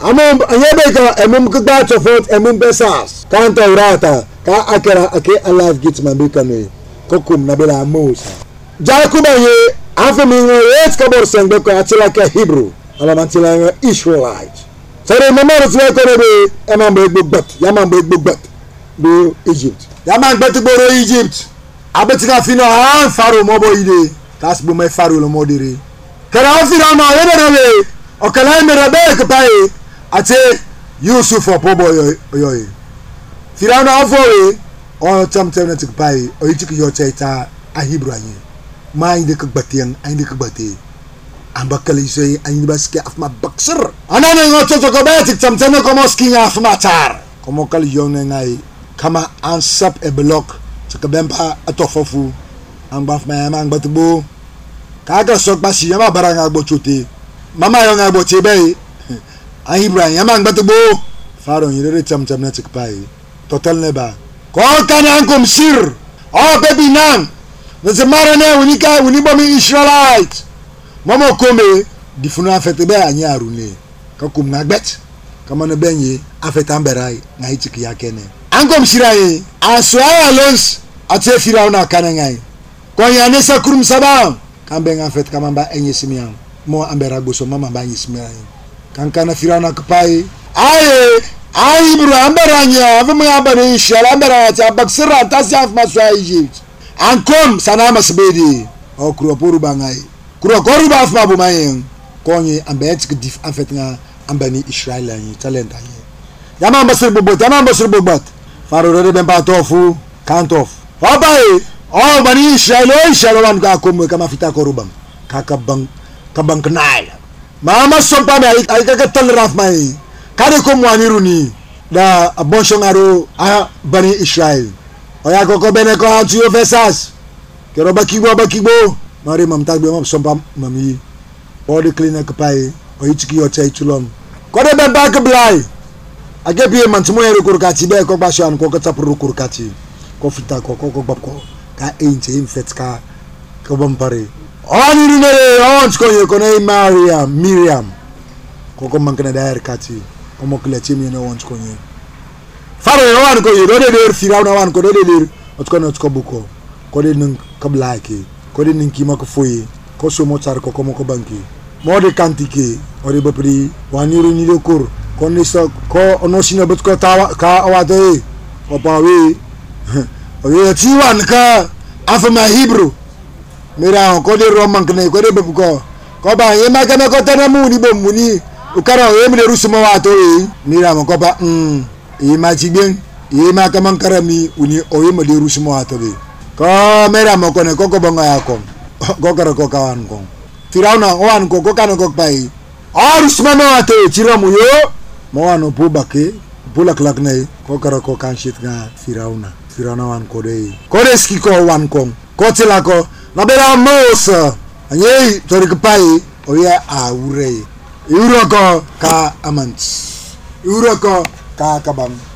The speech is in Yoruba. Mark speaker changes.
Speaker 1: amom anyabeka emum kugba chofot emum besas kanta urata ka akera ake alive git mambika me kokum na bela mosa jakuba ye afemi wet kabor sengbe ko atila ke Hebrew ala mantila Israelite sare mamaro twa ko be emambe gbogbat yamambe gbogbat do Egypt yamambe gboro Egypt abetika fino han faro mobo ide kasbo me faro lo modire kara ofira na yebere o kala merabe ke pai ate Yusuf opobo yoy firana afore o tamtem na tikpai o yitik yo chaita a Hebrew anyi ma inde ke gbatian inde ke gbati ambakali sey inde baske afma baksir anane ngoto to be tik tamtem ko moski afma tar komo kali yone ngai kama ansap e block ke bempa atofofu ambaf ma ma ngbatbo kaga sok basi yama baranga gbochote mama yo nga gboche be a Hebrew yama ngbatbo faro yire chamcham na tikpai total neba ko kana ankum sir o baby nan nazimara ne unika unibo mi Israelite mama kome difunu afete be anya arune kakum na gbet kama no benye afete amberai na hitiki yakene ankum sirai aswa lons ate Firauna kanangai ko yane sakrum sabam kambe ngafet kamamba enyesimian mo ambera goso mama ba nyesimian kankana Firauna kapai ai bro amberanya avuma abare Israel ambera ta baksira tasaf maswa Egypt ankom sanama sbedi o kuroporu bangai kurokoru ba afma bu mayen konye ambet dif afetna ambani Israel ani talent ani yama mbasir bobot faro rode bempa tofu kantof Obai, oh bani Israel wan ka komo kama fita korubang kakabang kabang kenal mama sompa me ay kagatal raf mai kade ko mwaniruni da abonshon aro a bani Israel oya ko bene ko antu yo fesas kero bakibo mari mam tagbe mam sompa mami body cleaner kapai o itiki yo chai tulom ko de be ba ka blai agebi man tumo yero kurkati be ko bashan ko katapru kurkati ko fita ko babko ka ente infetka ko bompare oni rinere on ko ye ko nei Miriam ko mankana daer kati ko mo kleti mi no on ko ye faro wan ko ye rode der Firauna wan ko rode der ot ko buko ko de nang kablaki ko de nang kima ko foyi ko so mo tar ko mo ko banki mo de kantike o de bapri waniru ni de kur ko ni so ko ono sina but ko tawa ka awade o pawe oye tiwan ka afama Hebrew mira ko de roman kne ko de bebuko ko ba ye ma kana ko tana muni bo muni ukara ye mi de rusuma wato e mira mo ko ba e ma jigen e ma kama karami uni o ye ma de rusuma wato be ko mira mo ko ne ko bonga yako ko kara ko kawan ko Firauna wan ko kana ko pai rusuma wato chiramu yo mo wano bubake bulak lakne ko kara ko kan shit ga Firauna wan kode ski ko wan kong ko tila ko na bela mosa anyei tori kapai oya aure uroko ka amants uroko ka kabang